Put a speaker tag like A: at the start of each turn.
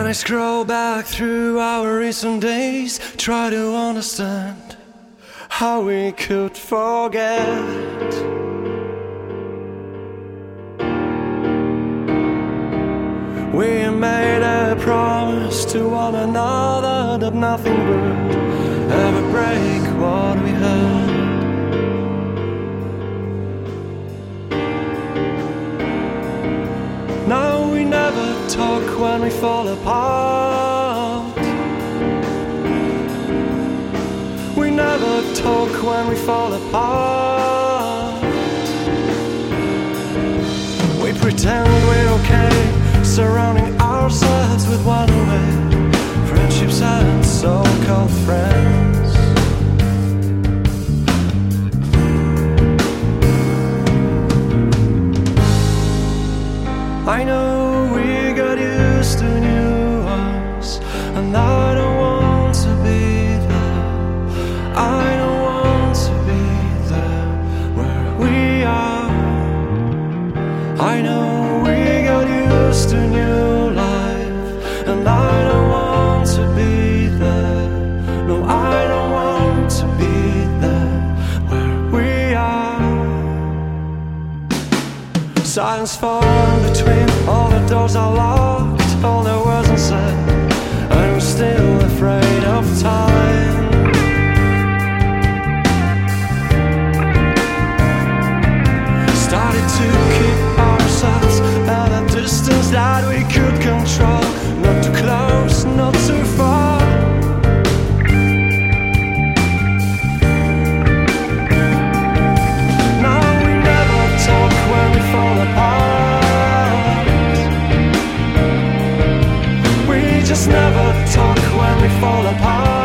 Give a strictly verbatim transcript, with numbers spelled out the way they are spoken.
A: I scroll back through our recent days, try to understand how we could forget. We made a promise to one another that nothing would ever break what we had. Now we never talk when we fall apart. We never talk when we fall apart. We pretend we're okay, surrounding ourselves with one way, friendships and so-called friends. I know we got used to new ones, and I don't want to be there. I don't want to be there where we are. I know we got used to new life, and I don't want to be there. No, I don't want to be there where we are. Silence falling between, all the doors are locked, all the words unsaid, and we're still afraid of time. Started to keep ourselves at a distance that we could control, not too close, not too far. Now we never talk when we fall apart. We just never talk when we fall apart.